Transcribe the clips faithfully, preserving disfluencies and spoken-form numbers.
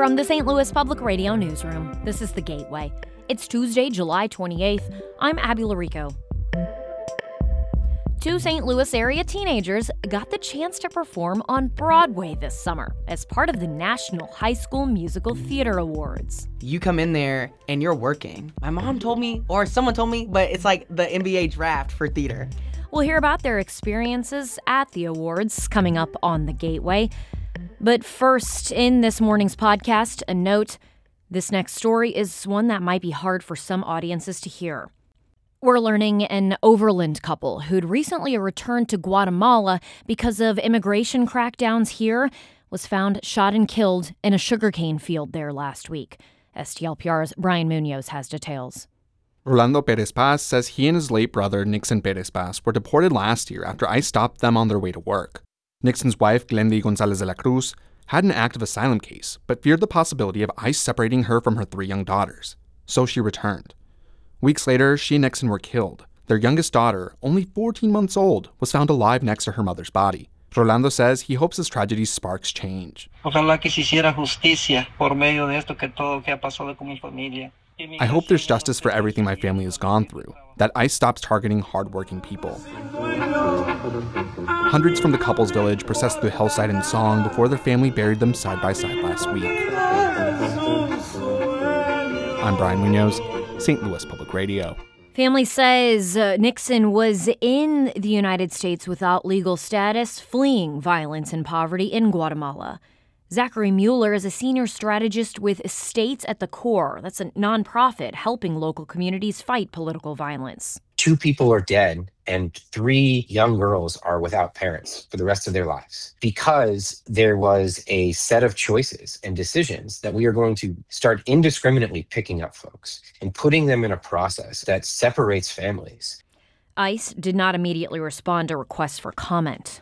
From the Saint Louis Public Radio Newsroom, this is The Gateway. It's Tuesday, July twenty-eighth. I'm Abby Larico. Two Saint Louis area teenagers got the chance to perform on Broadway this summer as part of the National High School Musical Theater Awards. You come in there and you're working. My mom told me, or someone told me, but it's like the N B A draft for theater. We'll hear about their experiences at the awards coming up on The Gateway. But first, in this morning's podcast, a note: this next story is one that might be hard for some audiences to hear. We're learning an Overland couple who'd recently returned to Guatemala because of immigration crackdowns here was found shot and killed in a sugarcane field there last week. S T L P R's Brian Munoz has details. Rolando Perez Paz says he and his late brother, Nixon Perez Paz, were deported last year after ICE stopped them on their way to work. Nixon's wife, Glendy Gonzalez de la Cruz, had an active asylum case, but feared the possibility of ICE separating her from her three young daughters. So she returned. Weeks later, she and Nixon were killed. Their youngest daughter, only fourteen months old, was found alive next to her mother's body. Rolando says he hopes this tragedy sparks change. Ojalá que se hiciera justicia por medio de esto que todo que ha pasado con mi familia. I hope there's justice for everything my family has gone through, that ICE stops targeting hardworking people. Hundreds from the couple's village processed through hillside in song before their family buried them side by side last week. I'm Brian Munoz, Saint Louis Public Radio. Family says uh, Nixon was in the United States without legal status, fleeing violence and poverty in Guatemala. Zachary Mueller is a senior strategist with States at the Core. That's a nonprofit helping local communities fight political violence. Two people are dead and three young girls are without parents for the rest of their lives because there was a set of choices and decisions that we are going to start indiscriminately picking up folks and putting them in a process that separates families. ICE did not immediately respond to requests for comment.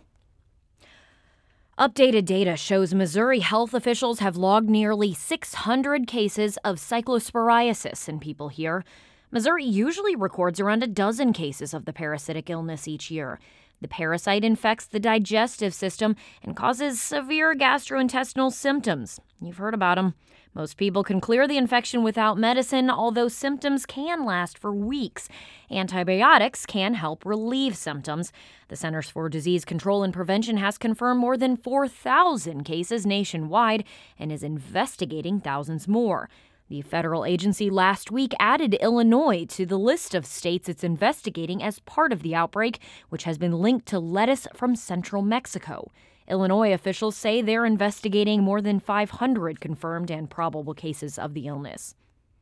Updated data shows Missouri health officials have logged nearly six hundred cases of cyclosporiasis in people here. Missouri usually records around a dozen cases of the parasitic illness each year. The parasite infects the digestive system and causes severe gastrointestinal symptoms. You've heard about them. Most people can clear the infection without medicine, although symptoms can last for weeks. Antibiotics can help relieve symptoms. The Centers for Disease Control and Prevention has confirmed more than four thousand cases nationwide and is investigating thousands more. The federal agency last week added Illinois to the list of states it's investigating as part of the outbreak, which has been linked to lettuce from central Mexico. Illinois officials say they're investigating more than five hundred confirmed and probable cases of the illness.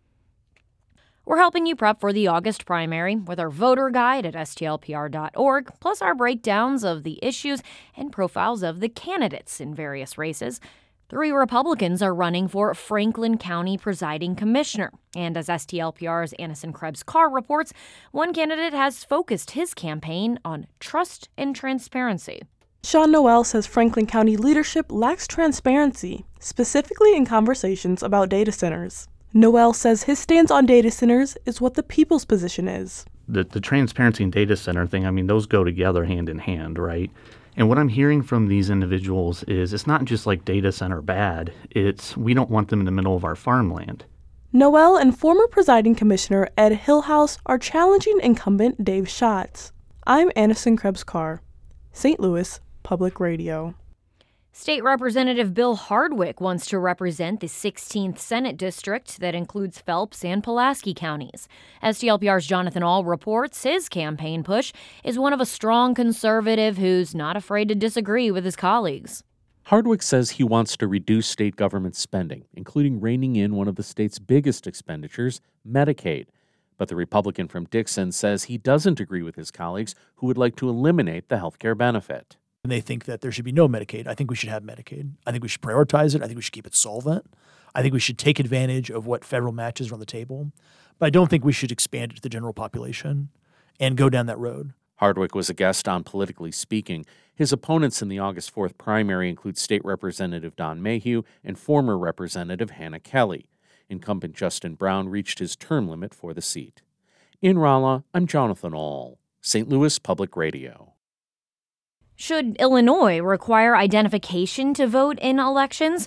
We're helping you prep for the August primary with our voter guide at S T L P R dot org, plus our breakdowns of the issues and profiles of the candidates in various races. Three Republicans are running for Franklin County presiding commissioner. And as S T L P R's Anison Krebs-Carr reports, one candidate has focused his campaign on trust and transparency. Sean Noel says Franklin County leadership lacks transparency, specifically in conversations about data centers. Noel says his stance on data centers is what the people's position is. The, the transparency and data center thing, I mean, those go together hand in hand, right? And what I'm hearing from these individuals is it's not just like data center bad, it's we don't want them in the middle of our farmland. Noel and former presiding commissioner Ed Hillhouse are challenging incumbent Dave Schatz. I'm Anison Krebs-Carr, Saint Louis Public Radio. State Representative Bill Hardwick wants to represent the sixteenth Senate District that includes Phelps and Pulaski counties. S T L P R's Jonathan Ahl reports his campaign push is one of a strong conservative who's not afraid to disagree with his colleagues. Hardwick says he wants to reduce state government spending, including reining in one of the state's biggest expenditures, Medicaid. But the Republican from Dixon says he doesn't agree with his colleagues who would like to eliminate the health care benefit. And they think that there should be no Medicaid. I think we should have Medicaid. I think we should prioritize it. I think we should keep it solvent. I think we should take advantage of what federal matches are on the table. But I don't think we should expand it to the general population and go down that road. Hardwick was a guest on Politically Speaking. His opponents in the August fourth primary include State Representative Don Mayhew and former Representative Hannah Kelly. Incumbent Justin Brown reached his term limit for the seat. In Rolla, I'm Jonathan Ahl, Saint Louis Public Radio. Should Illinois require identification to vote in elections?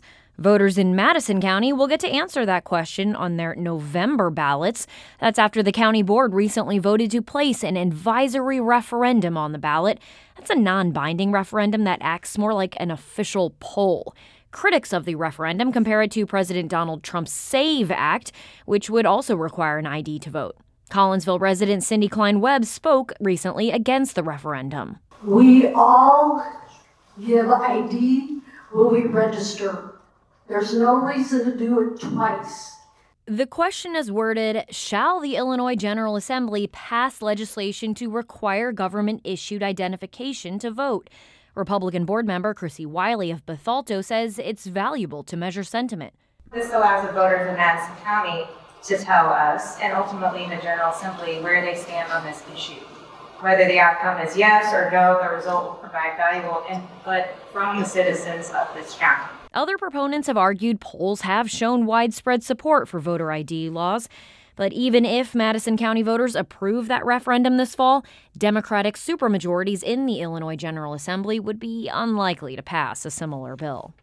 Voters in Madison County will get to answer that question on their November ballots. That's after the county board recently voted to place an advisory referendum on the ballot. That's a non-binding referendum that acts more like an official poll. Critics of the referendum compare it to President Donald Trump's SAVE Act, which would also require an I D to vote. Collinsville resident Cindy Klein-Webb spoke recently against the referendum. We all give I D when we register. There's no reason to do it twice. The question is worded, shall the Illinois General Assembly pass legislation to require government-issued identification to vote? Republican board member Chrissy Wiley of Bethalto says it's valuable to measure sentiment. This allows the voters in Madison County to tell us, and ultimately the General Assembly, where they stand on this issue. Whether the outcome is yes or no, the result will provide valuable input from the citizens of this county. Other proponents have argued polls have shown widespread support for voter I D laws. But even if Madison County voters approve that referendum this fall, Democratic supermajorities in the Illinois General Assembly would be unlikely to pass a similar bill.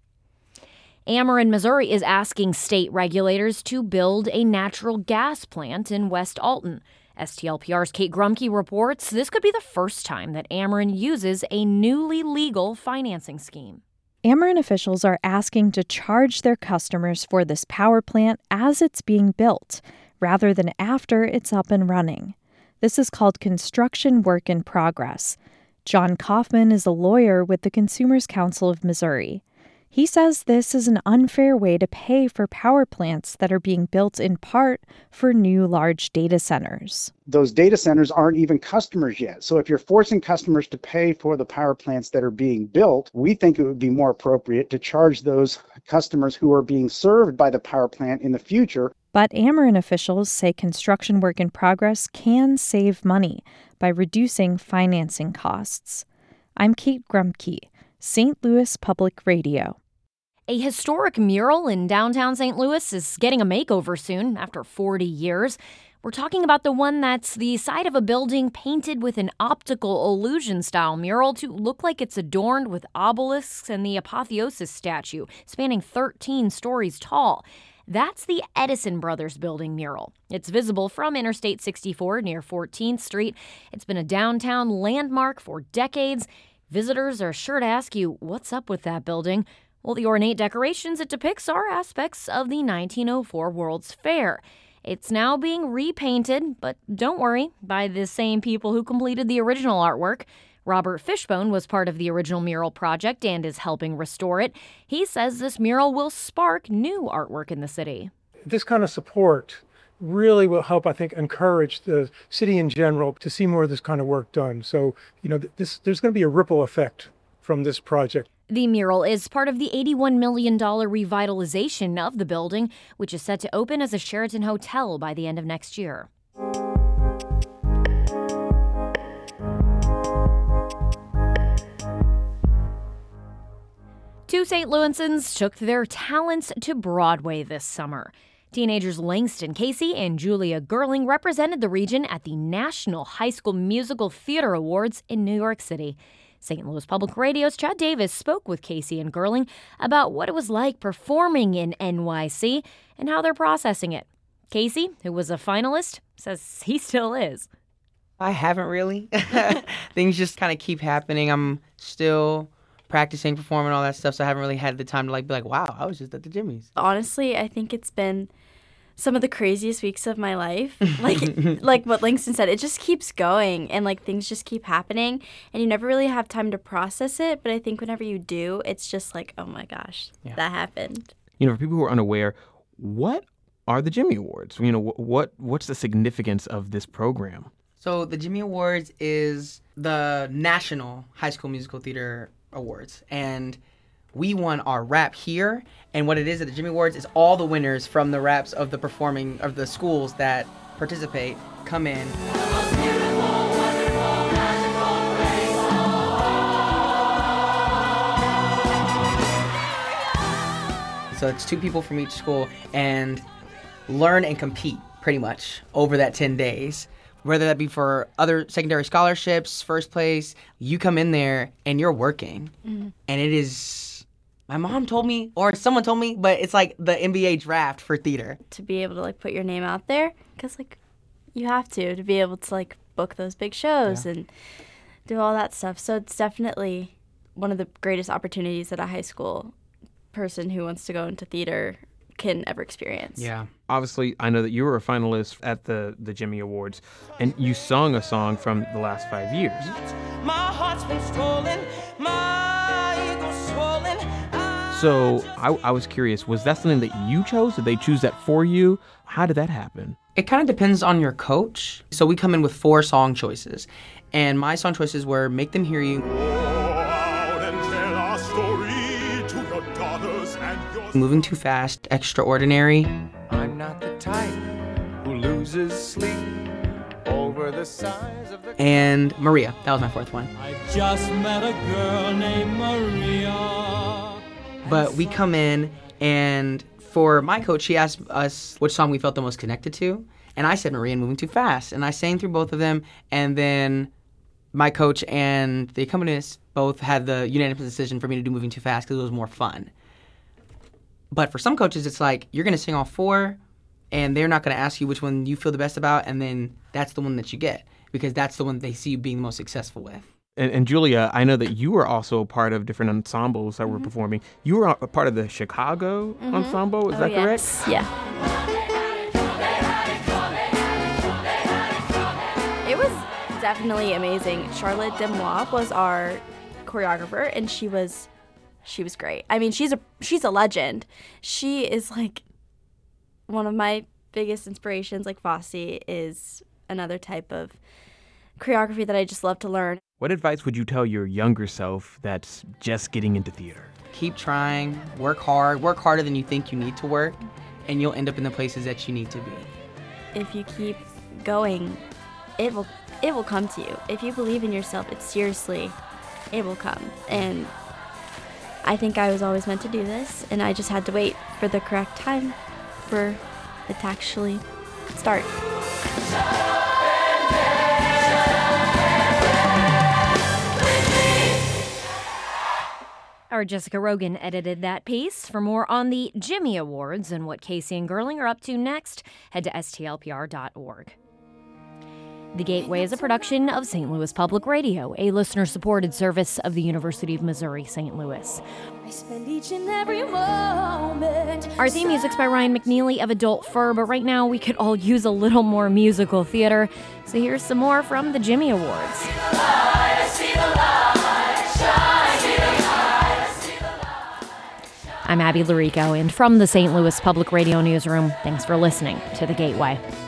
Ameren, Missouri is asking state regulators to build a natural gas plant in West Alton. S T L P R's Kate Grumke reports this could be the first time that Ameren uses a newly legal financing scheme. Ameren officials are asking to charge their customers for this power plant as it's being built, rather than after it's up and running. This is called construction work in progress. John Kaufman is a lawyer with the Consumers Council of Missouri. He says this is an unfair way to pay for power plants that are being built in part for new large data centers. Those data centers aren't even customers yet. So if you're forcing customers to pay for the power plants that are being built, we think it would be more appropriate to charge those customers who are being served by the power plant in the future. But Ameren officials say construction work in progress can save money by reducing financing costs. I'm Kate Grumke, Saint Louis Public Radio. A historic mural in downtown Saint Louis is getting a makeover soon, after forty years. We're talking about the one that's the side of a building painted with an optical illusion-style mural to look like it's adorned with obelisks and the Apotheosis statue, spanning thirteen stories tall. That's the Edison Brothers Building mural. It's visible from Interstate sixty-four near fourteenth Street. It's been a downtown landmark for decades. Visitors are sure to ask you, what's up with that building? Well, the ornate decorations it depicts are aspects of the nineteen oh four World's Fair. It's now being repainted, but don't worry, by the same people who completed the original artwork. Robert Fishbone was part of the original mural project and is helping restore it. He says this mural will spark new artwork in the city. This kind of support really will help, I think, encourage the city in general to see more of this kind of work done. So, you know, this there's going to be a ripple effect from this project. The mural is part of the eighty-one million dollars revitalization of the building, which is set to open as a Sheraton hotel by the end of next year. Two Saint Louisans took their talents to Broadway this summer. Teenagers Langston Casey and Julia Gerling represented the region at the National High School Musical Theater Awards in New York City. Saint Louis Public Radio's Chad Davis spoke with Casey and Gerling about what it was like performing in N Y C and how they're processing it. Casey, who was a finalist, says he still is. I haven't really. Things just kind of keep happening. I'm still practicing, performing, all that stuff, so I haven't really had the time to like be like, wow, I was just at the Jimmy's. Honestly, I think it's been some of the craziest weeks of my life. Like like what Langston said, it just keeps going and like things just keep happening and you never really have time to process it. But I think whenever you do, it's just like, oh my gosh, yeah. that happened. You know, for people who are unaware, what are the Jimmy Awards? You know, what what's the significance of this program? So the Jimmy Awards is the National High School Musical Theater Awards. And we won our rap here, and what it is at the Jimmy Awards is all the winners from the raps of the performing of the schools that participate come in. So it's two people from each school and learn and compete pretty much over that ten days. Whether that be for other secondary scholarships, first place, you come in there and you're working. Mm-hmm. And it is My mom told me, or someone told me, but it's like the N B A draft for theater. To be able to like put your name out there, because like you have to to be able to like book those big shows yeah. and do all that stuff. So it's definitely one of the greatest opportunities that a high school person who wants to go into theater can ever experience. Yeah. Obviously, I know that you were a finalist at the, the Jimmy Awards, and you sung a song from the last five years. My heart's been stolen, my ego's swollen. So I, I was curious, was that something that you chose? Did they choose that for you? How did that happen? It kind of depends on your coach. So we come in with four song choices, and my song choices were Make Them Hear You, Moving Too Fast, Extraordinary. I'm not the type who loses sleep over the size of the... And Maria. That was my fourth one. I just met a girl named Maria. But we come in, and for my coach, she asked us which song we felt the most connected to. And I said Maria and Moving Too Fast. And I sang through both of them. And then my coach and the accompanist both had the unanimous decision for me to do Moving Too Fast because it was more fun. But for some coaches, it's like, you're going to sing all four, and they're not going to ask you which one you feel the best about, and then that's the one that you get, because that's the one they see you being the most successful with. And, and Julia, I know that you were also a part of different ensembles that mm-hmm. were performing. You were a part of the Chicago mm-hmm. ensemble, is oh, that yes. correct? Yeah. It was definitely amazing. Charlotte Demois was our choreographer, and she was... She was great. I mean, she's a she's a legend. She is like one of my biggest inspirations. Like Fosse is another type of choreography that I just love to learn. What advice would you tell your younger self that's just getting into theater? Keep trying, work hard, work harder than you think you need to work, and you'll end up in the places that you need to be. If you keep going, it will it will come to you. If you believe in yourself, it seriously, it will come. And I think I was always meant to do this, and I just had to wait for the correct time for it to actually start. Our Jessica Rogan edited that piece. For more on the Jimmy Awards and what Casey and Gerling are up to next, head to S T L P R dot org. The Gateway is a production of Saint Louis Public Radio, a listener-supported service of the University of Missouri Saint Louis. I spend each and every moment. Our theme music's by Ryan McNeely of Adult Fur, but right now we could all use a little more musical theater. So here's some more from the Jimmy Awards. I'm Abby Larico, and from the Saint Louis Public Radio Newsroom, thanks for listening to The Gateway.